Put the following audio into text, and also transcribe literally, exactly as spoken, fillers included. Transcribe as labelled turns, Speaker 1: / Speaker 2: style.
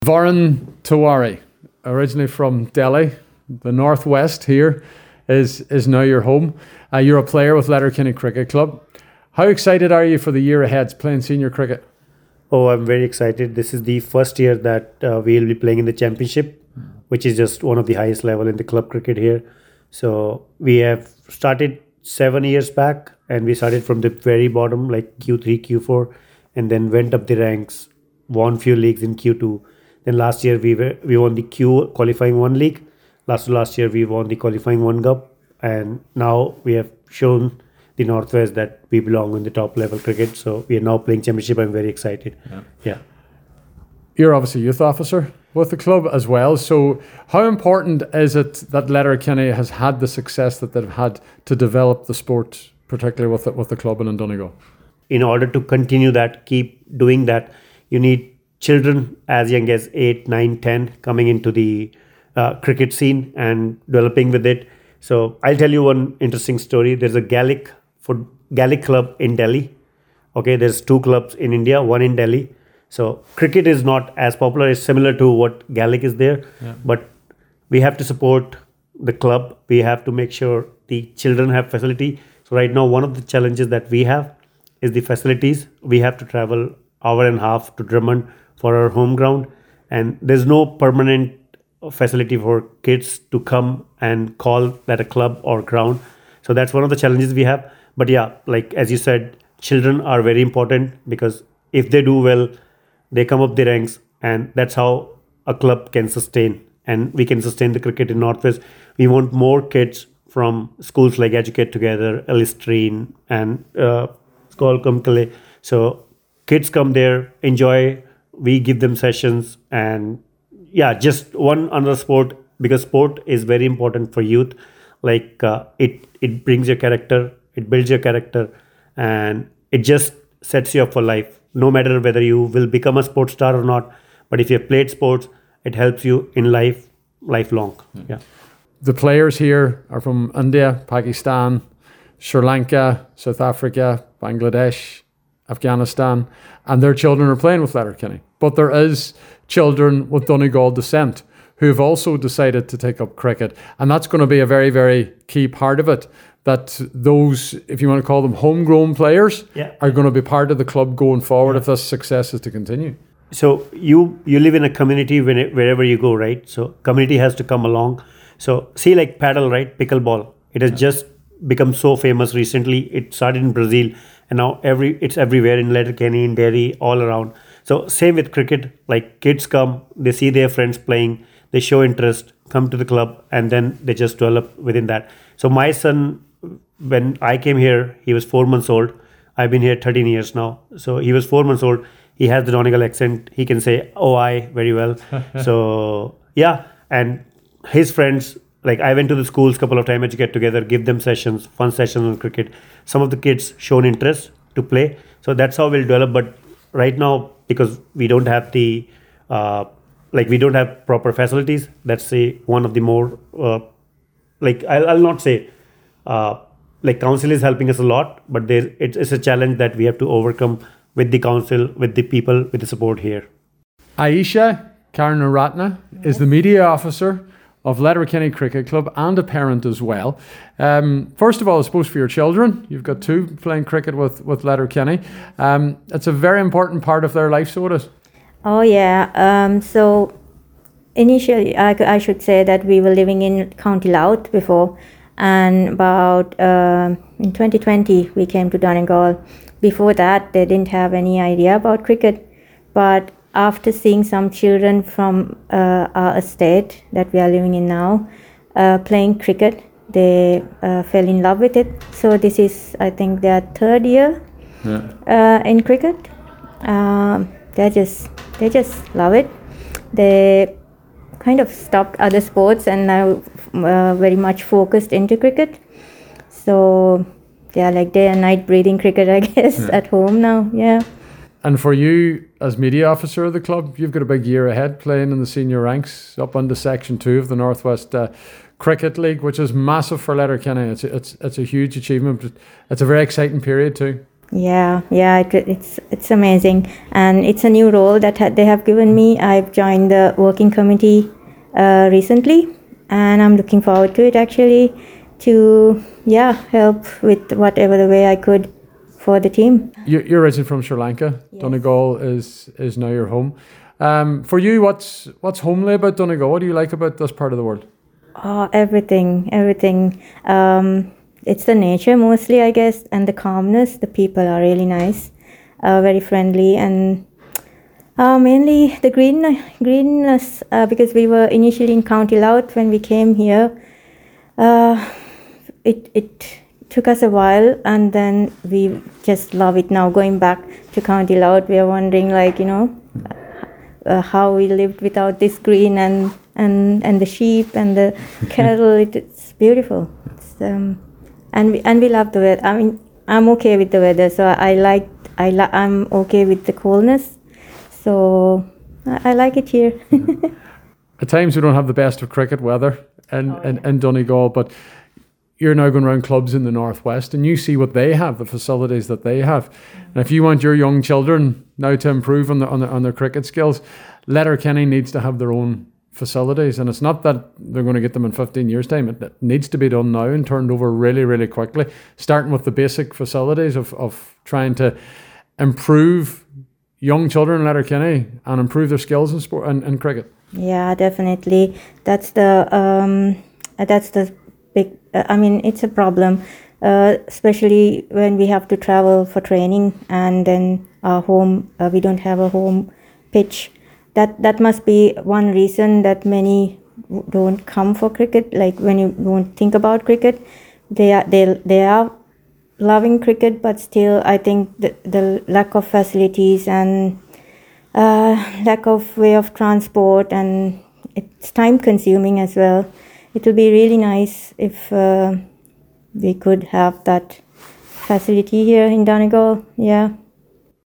Speaker 1: Varun Tiwari, originally from Delhi, the northwest here, is is now your home. Uh, you're a player with Letterkenny Cricket Club. How excited are you for the year ahead playing senior cricket?
Speaker 2: Oh, I'm very excited. This is the first year that uh, we'll be playing in the championship, which is just one of the highest level in the club cricket here. So we have started seven years back, and we started from the very bottom, like Q three, Q four, and then went up the ranks, won few leagues in Q two. Then last year we were, we won the Q qualifying one league. Last last year we won the qualifying one cup, and now we have shown the Northwest that we belong in the top level cricket. So we are now playing championship. I'm very excited. Yeah. yeah.
Speaker 1: You're obviously a youth officer with the club as well. So how important is it that Letterkenny has had the success that they've had to develop the sport, particularly with the, with the club in Donegal?
Speaker 2: In order to continue that, keep doing that, you need children as young as eight, nine, ten coming into the uh, cricket scene and developing with it. So I'll tell you one interesting story. There's a Gaelic foot, Gaelic club in Delhi. Okay, there's two clubs in India, one in Delhi. So cricket is not as popular. It's similar to what Gaelic is there. Yeah. But we have to support the club. We have to make sure the children have facility. So right now, one of the challenges that we have is the facilities. We have to travel hour and a half to Drummond for our home ground, and there's no permanent facility for kids to come and call that a club or ground. So that's one of the challenges we have. But yeah, like as you said, children are very important, because if they do well, they come up the ranks, and that's how a club can sustain, and we can sustain the cricket in Northwest. We want more kids from schools like Educate Together, Listerine, and uh, Skolcom Kale. So kids come there, enjoy. We give them sessions, and yeah, just one another sport, because sport is very important for youth. Like uh, it, it brings your character, it builds your character, and it just sets you up for life. No matter whether you will become a sports star or not, but if you have played sports, it helps you in life, lifelong. Mm-hmm. Yeah.
Speaker 1: The players here are from India, Pakistan, Sri Lanka, South Africa, Bangladesh, Afghanistan, and their children are playing with Letterkenny. But there is children with Donegal descent who have also decided to take up cricket. And that's going to be a very, very key part of it, that those, if you want to call them homegrown players, yeah. are going to be part of the club going forward yeah. if this success is to continue.
Speaker 2: So you you live in a community when it, wherever you go, right? So community has to come along. So see, like paddle, right? Pickleball. It has yeah. just become so famous recently. It started in Brazil, and now every it's everywhere in Letterkenny, in Derry, all around. So same with cricket. Like kids come, they see their friends playing, they show interest, come to the club, and then they just develop within that. So my son, when I came here, he was four months old. I've been here thirteen years now. So he was four months old. He has the Donegal accent. He can say "oh I" very well. So yeah, and his friends, like I went to the schools a couple of times to get together, give them sessions, fun sessions on cricket. Some of the kids shown interest to play. So that's how we'll develop. But right now, because we don't have the, uh, like we don't have proper facilities, that's the one of the more, uh, like I'll, I'll not say, uh, like council is helping us a lot, but there it's, it's a challenge that we have to overcome with the council, with the people, with the support here.
Speaker 1: Aisha Karunaratne is the media officer of Letterkenny Cricket Club and a parent as well. Um, first of all, I suppose for your children, you've got two playing cricket with, with Letterkenny. Um, it's a very important part of their life, so it is.
Speaker 3: Oh yeah, um, so initially I, I should say that we were living in County Louth before, and about uh, in twenty twenty we came to Donegal. Before that they didn't have any idea about cricket, but after seeing some children from uh, our estate that we are living in now uh, playing cricket, they uh, fell in love with it. So this is, I think, their third year yeah. uh, in cricket. Uh, they just they just love it. They kind of stopped other sports and now uh, very much focused into cricket. So they are like day and night breathing cricket, I guess, yeah. at home now. Yeah.
Speaker 1: And for you, as media officer of the club, you've got a big year ahead playing in the senior ranks up under Section two of the Northwest uh, Cricket League, which is massive for Letterkenny. It's, it's, it's a huge achievement. It's a very exciting period too.
Speaker 3: Yeah, yeah, it, it's it's amazing, and it's a new role that ha- they have given me. I've joined the working committee uh, recently, and I'm looking forward to it actually, to yeah help with whatever the way I could for the team.
Speaker 1: You- You're originally from Sri Lanka.
Speaker 3: Yes.
Speaker 1: Donegal is is now your home. Um, for you, what's what's homely about Donegal? What do you like about this part of the world?
Speaker 3: Oh, everything, everything. Um, it's the nature mostly, I guess, and the calmness. The people are really nice, uh, very friendly, and uh, mainly the green greenness. Uh, because we were initially in County Louth when we came here. Uh, it it took us a while, and then we just love it now. Going back to County Louth, we are wondering, like you know, uh, how we lived without this green and and and the sheep and the cattle. It, it's beautiful. It's, um, and we and we love the weather. I mean, I'm okay with the weather, so I like I li- I'm okay with the coolness. So I, I like it here.
Speaker 1: At times we don't have the best of cricket weather in,
Speaker 3: Oh,
Speaker 1: in,
Speaker 3: yeah.
Speaker 1: in Donegal, but you're now going around clubs in the northwest and you see what they have, the facilities that they have. And if you want your young children now to improve on, the, on, the, on their cricket skills, Letterkenny needs to have their own facilities. And it's not that they're going to get them in fifteen years' time. It, it needs to be done now and turned over really, really quickly, starting with the basic facilities of, of trying to improve young children in Letterkenny and improve their skills in sport and in, in cricket.
Speaker 3: Yeah, definitely. That's the um, uh, that's the big. Uh, I mean, it's a problem, uh, especially when we have to travel for training, and then our home. Uh, we don't have a home pitch. That that must be one reason that many w- don't come for cricket. Like when you don't think about cricket, they are they they are loving cricket, but still, I think the the lack of facilities and uh, lack of way of transport, and it's time consuming as well. It will be really nice if uh, we could have that facility here in Donegal. Yeah.